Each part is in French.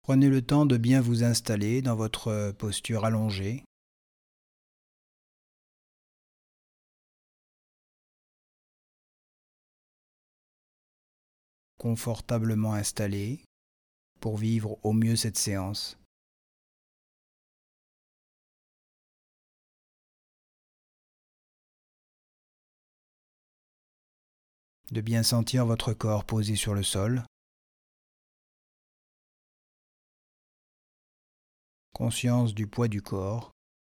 Prenez le temps de bien vous installer dans votre posture allongée. Confortablement installé pour vivre au mieux cette séance. De bien sentir votre corps posé sur le sol. Conscience du poids du corps.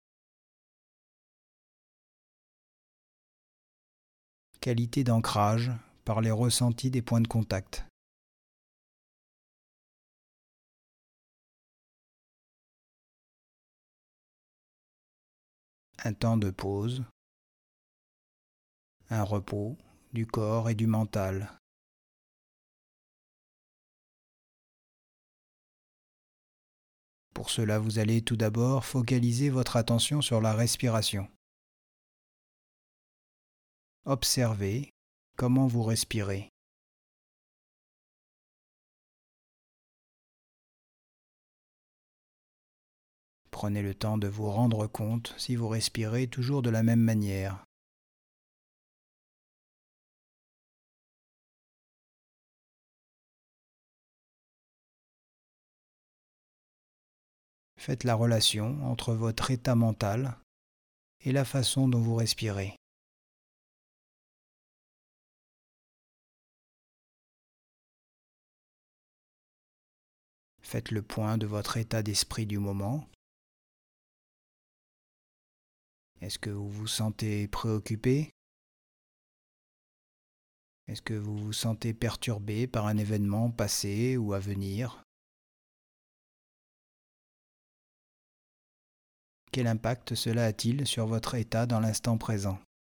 Qualité d'ancrage par les ressentis des points de contact. Un temps de pause. Un repos du corps et du mental. Pour cela, vous allez tout d'abord focaliser votre attention sur la respiration. Observez comment vous respirez. Prenez le temps de vous rendre compte si vous respirez toujours de la même manière. Faites la relation entre votre état mental et la façon dont vous respirez. Faites le point de votre état d'esprit du moment. Est-ce que vous vous sentez préoccupé? Est-ce que vous vous sentez perturbé par un événement passé ou à venir? Quel impact cela a-t-il sur votre état dans l'instant présent?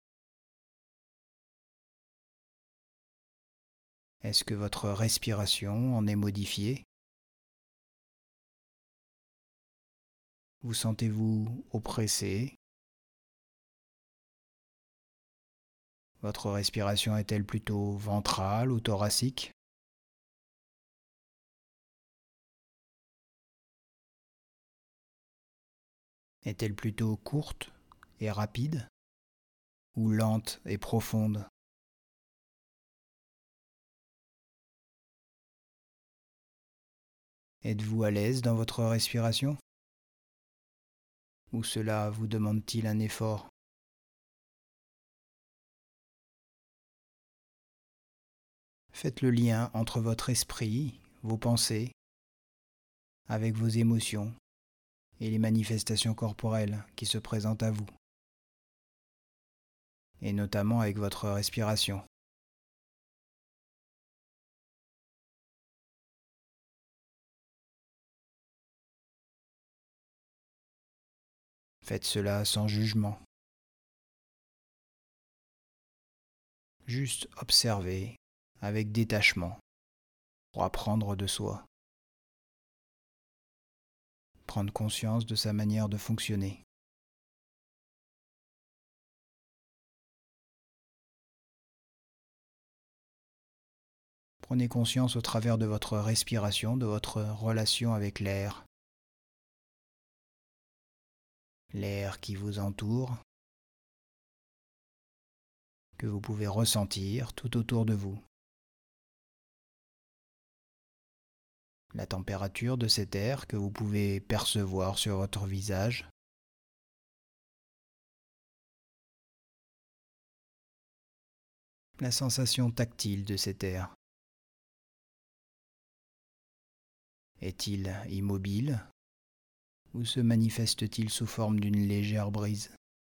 Est-ce que votre respiration en est modifiée? Vous sentez-vous oppressé? Votre respiration est-elle plutôt ventrale ou thoracique? Est-elle plutôt courte et rapide ou lente et profonde? Êtes-vous à l'aise dans votre respiration? Ou cela vous demande-t-il un effort? Faites le lien entre votre esprit, vos pensées, avec vos émotions et les manifestations corporelles qui se présentent à vous, et notamment avec votre respiration. Faites cela sans jugement. Juste observer avec détachement pour apprendre de soi, prendre conscience de sa manière de fonctionner. Prenez conscience au travers de votre respiration, de votre relation avec l'air, l'air qui vous entoure, que vous pouvez ressentir tout autour de vous. La température de cet air que vous pouvez percevoir sur votre visage. La sensation tactile de cet air. Est-il immobile ou se manifeste-t-il sous forme d'une légère brise?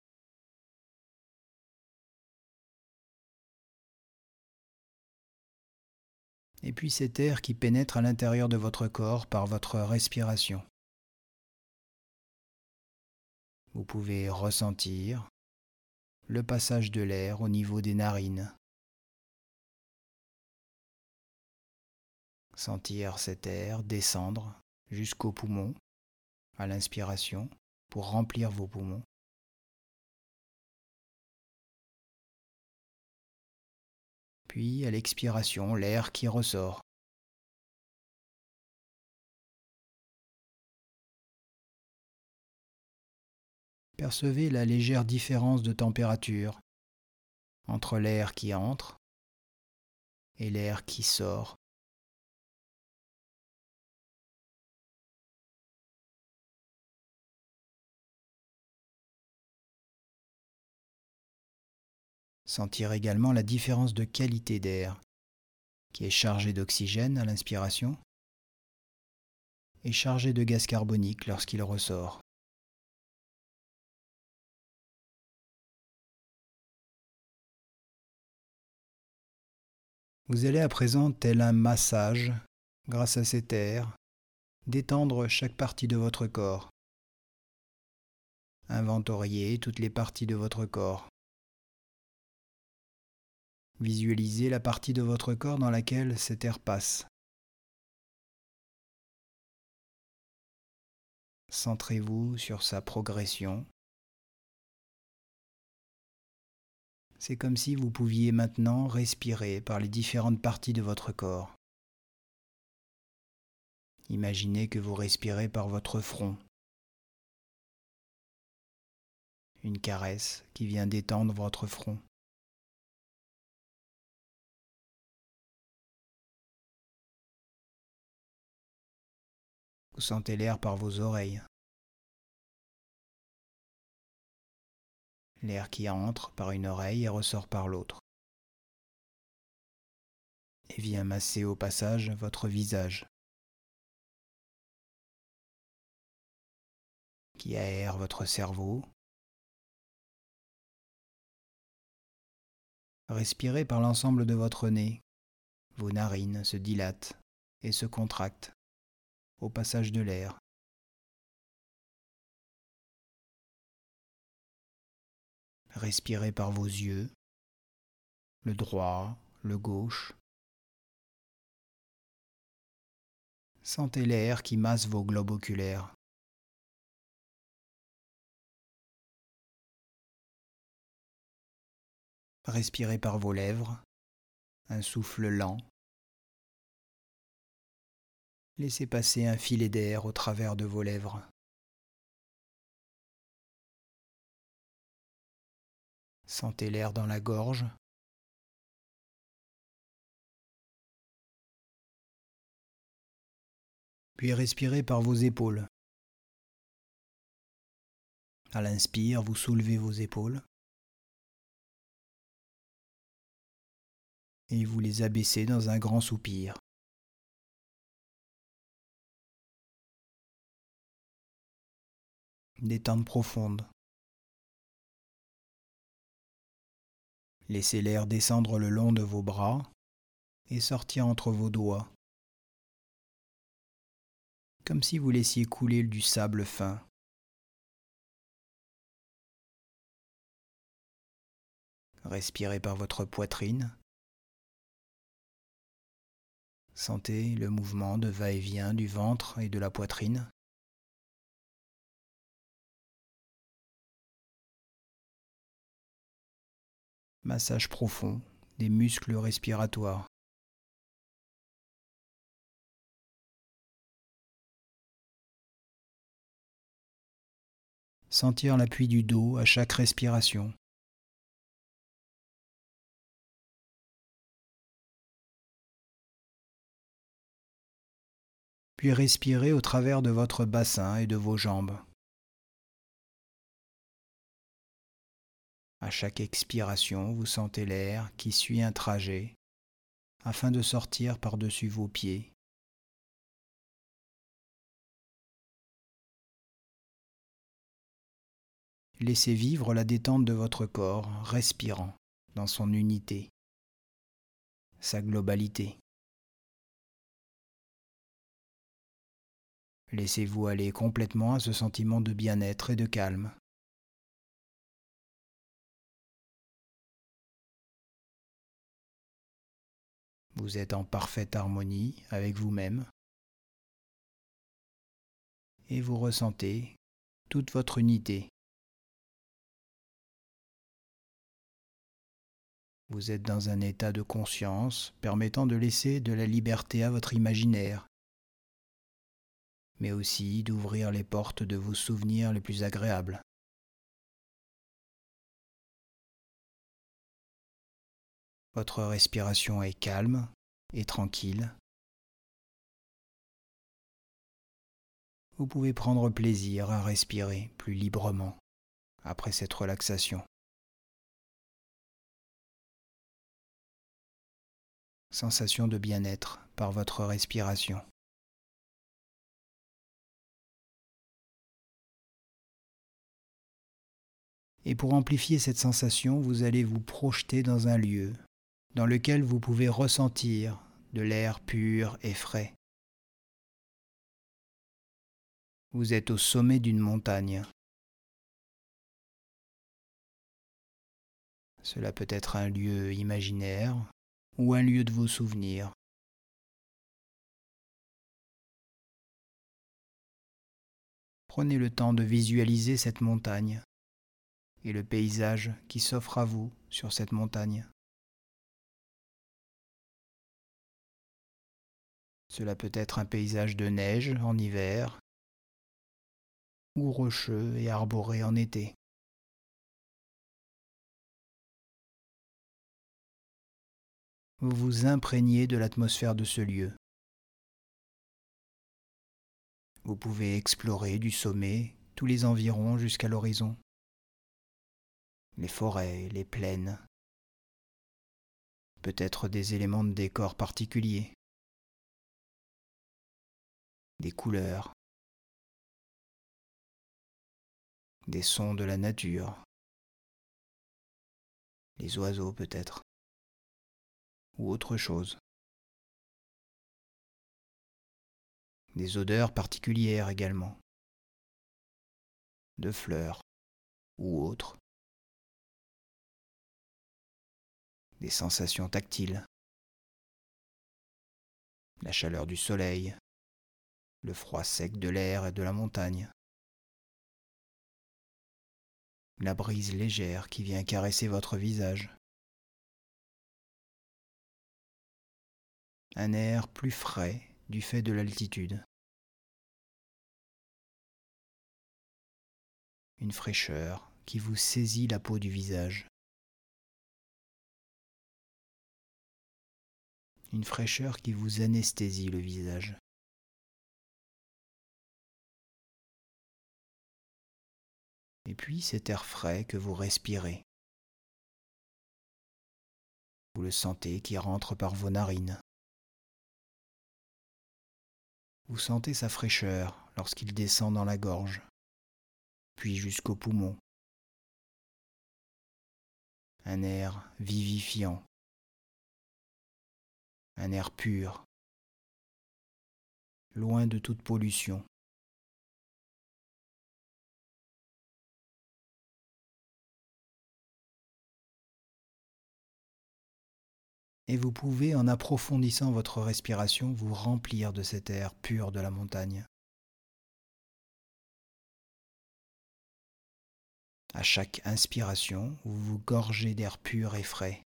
Et puis cet air qui pénètre à l'intérieur de votre corps par votre respiration. Vous pouvez ressentir le passage de l'air au niveau des narines. Sentir cet air descendre jusqu'aux poumons à l'inspiration pour remplir vos poumons. Puis à l'expiration, l'air qui ressort. Percevez la légère différence de température entre l'air qui entre et l'air qui sort. Sentir également la différence de qualité d'air qui est chargé d'oxygène à l'inspiration et chargé de gaz carbonique lorsqu'il ressort. Vous allez à présent, tel un massage, grâce à cet air, détendre chaque partie de votre corps. Inventoriez toutes les parties de votre corps. Visualisez la partie de votre corps dans laquelle cet air passe. Centrez-vous sur sa progression. C'est comme si vous pouviez maintenant respirer par les différentes parties de votre corps. Imaginez que vous respirez par votre front. Une caresse qui vient détendre votre front. Vous sentez l'air par vos oreilles. L'air qui entre par une oreille et ressort par l'autre. Et vient masser au passage votre visage, qui aère votre cerveau. Respirez par l'ensemble de votre nez. Vos narines se dilatent et se contractent au passage de l'air. Respirez par vos yeux, le droit, le gauche. Sentez l'air qui masse vos globes oculaires. Respirez par vos lèvres, un souffle lent. Laissez passer un filet d'air au travers de vos lèvres. Sentez l'air dans la gorge. Puis respirez par vos épaules. À l'inspire, vous soulevez vos épaules et vous les abaissez dans un grand soupir. Détente profonde. Laissez l'air descendre le long de vos bras et sortir entre vos doigts, comme si vous laissiez couler du sable fin. Respirez par votre poitrine. Sentez le mouvement de va-et-vient du ventre et de la poitrine. Massage profond des muscles respiratoires. Sentir l'appui du dos à chaque respiration. Puis respirez au travers de votre bassin et de vos jambes. À chaque expiration, vous sentez l'air qui suit un trajet afin de sortir par-dessus vos pieds. Laissez vivre la détente de votre corps, respirant dans son unité, sa globalité. Laissez-vous aller complètement à ce sentiment de bien-être et de calme. Vous êtes en parfaite harmonie avec vous-même et vous ressentez toute votre unité. Vous êtes dans un état de conscience permettant de laisser de la liberté à votre imaginaire, mais aussi d'ouvrir les portes de vos souvenirs les plus agréables. Votre respiration est calme et tranquille. Vous pouvez prendre plaisir à respirer plus librement après cette relaxation. Sensation de bien-être par votre respiration. Et pour amplifier cette sensation, vous allez vous projeter dans un lieu dans lequel vous pouvez ressentir de l'air pur et frais. Vous êtes au sommet d'une montagne. Cela peut être un lieu imaginaire ou un lieu de vos souvenirs. Prenez le temps de visualiser cette montagne et le paysage qui s'offre à vous sur cette montagne. Cela peut être un paysage de neige en hiver ou rocheux et arboré en été. Vous vous imprégnez de l'atmosphère de ce lieu. Vous pouvez explorer du sommet tous les environs jusqu'à l'horizon. Les forêts, les plaines, peut-être des éléments de décor particuliers, des couleurs, des sons de la nature, les oiseaux peut-être, ou autre chose. Des odeurs particulières également, de fleurs ou autres. Des sensations tactiles, la chaleur du soleil, le froid sec de l'air et de la montagne, la brise légère qui vient caresser votre visage, un air plus frais du fait de l'altitude, une fraîcheur qui vous saisit la peau du visage, une fraîcheur qui vous anesthésie le visage. Et puis cet air frais que vous respirez, vous le sentez qui rentre par vos narines. Vous sentez sa fraîcheur lorsqu'il descend dans la gorge, puis jusqu'aux poumons. Un air vivifiant, un air pur, loin de toute pollution. Et vous pouvez, en approfondissant votre respiration, vous remplir de cet air pur de la montagne. À chaque inspiration, vous vous gorgez d'air pur et frais.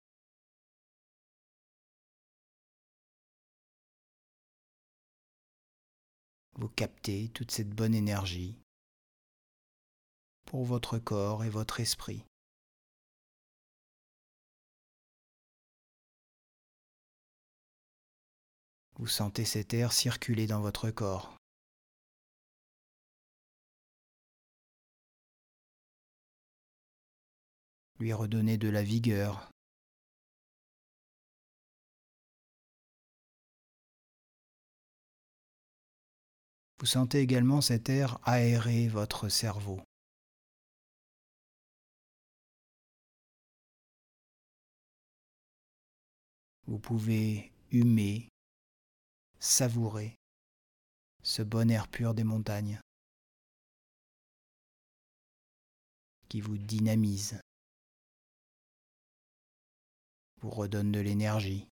Vous captez toute cette bonne énergie pour votre corps et votre esprit. Vous sentez cet air circuler dans votre corps. Lui redonner de la vigueur. Vous sentez également cet air aérer votre cerveau. Vous pouvez humer, savourer ce bon air pur des montagnes qui vous dynamise, vous redonne de l'énergie.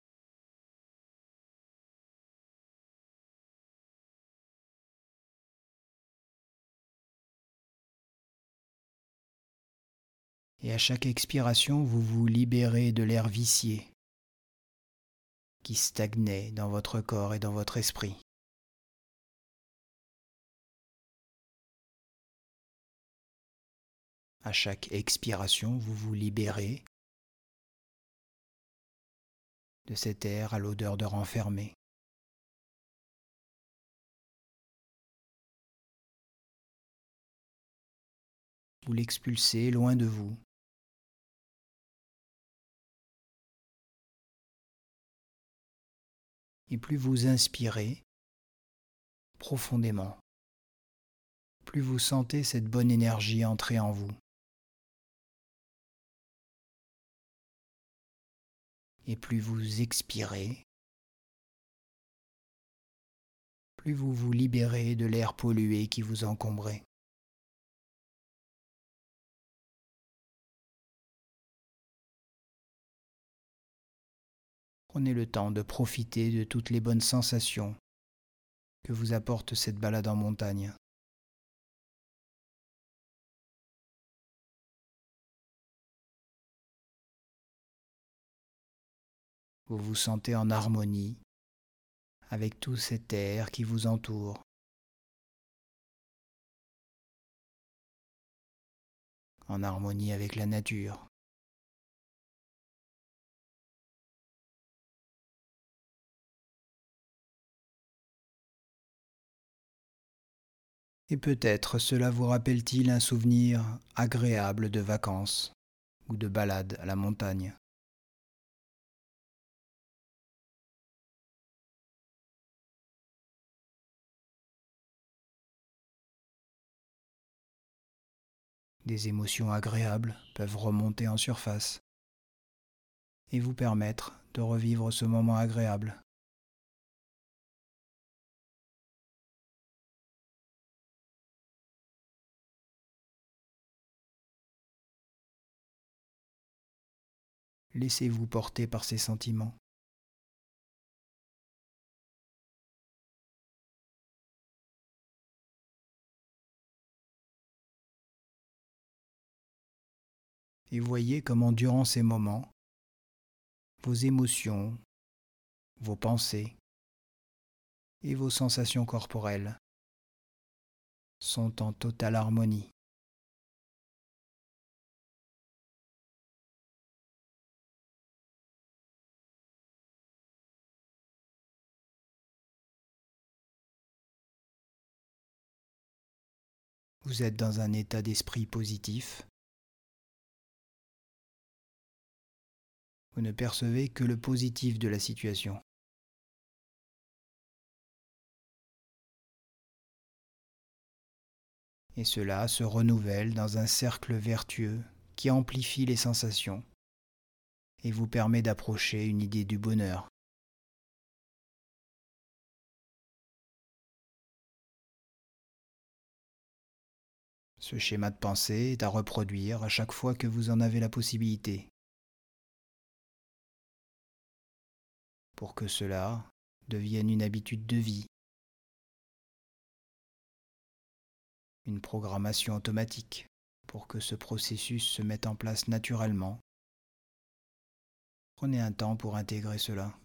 Et à chaque expiration, vous vous libérez de l'air vicié qui stagnait dans votre corps et dans votre esprit. À chaque expiration, vous vous libérez de cet air à l'odeur de renfermé. Vous l'expulsez loin de vous. Et plus vous inspirez profondément, plus vous sentez cette bonne énergie entrer en vous. Et plus vous expirez, plus vous vous libérez de l'air pollué qui vous encombrait. Prenez le temps de profiter de toutes les bonnes sensations que vous apporte cette balade en montagne. Vous vous sentez en harmonie avec tout cet air qui vous entoure, en harmonie avec la nature. Et peut-être cela vous rappelle-t-il un souvenir agréable de vacances ou de balade à la montagne. Des émotions agréables peuvent remonter en surface et vous permettre de revivre ce moment agréable. Laissez-vous porter par ces sentiments. Et voyez comment durant ces moments, vos émotions, vos pensées et vos sensations corporelles sont en totale harmonie. Vous êtes dans un état d'esprit positif. Vous ne percevez que le positif de la situation. Et cela se renouvelle dans un cercle vertueux qui amplifie les sensations et vous permet d'approcher une idée du bonheur. Ce schéma de pensée est à reproduire à chaque fois que vous en avez la possibilité, pour que cela devienne une habitude de vie, une programmation automatique, pour que ce processus se mette en place naturellement. Prenez un temps pour intégrer cela.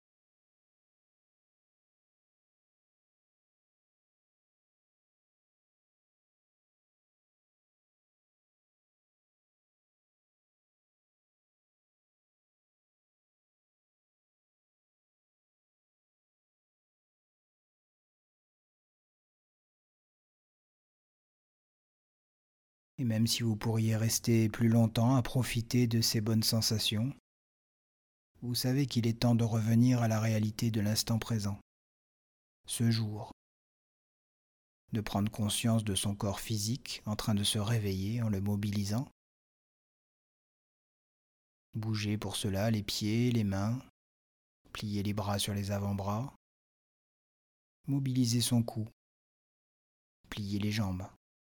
Et même si vous pourriez rester plus longtemps à profiter de ces bonnes sensations, vous savez qu'il est temps de revenir à la réalité de l'instant présent, ce jour, de prendre conscience de son corps physique en train de se réveiller en le mobilisant. Bougez pour cela les pieds, les mains, pliez les bras sur les avant-bras, mobilisez son cou, pliez les jambes,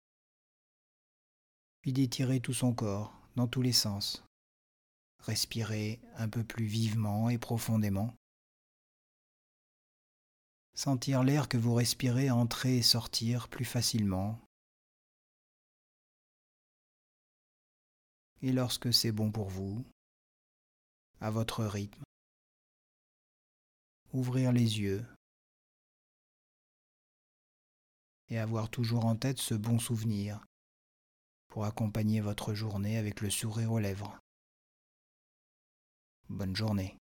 puis d'étirer tout son corps dans tous les sens. Respirez un peu plus vivement et profondément. Sentir l'air que vous respirez entrer et sortir plus facilement. Et lorsque c'est bon pour vous, à votre rythme, ouvrir les yeux et avoir toujours en tête ce bon souvenir pour accompagner votre journée avec le sourire aux lèvres. Bonne journée.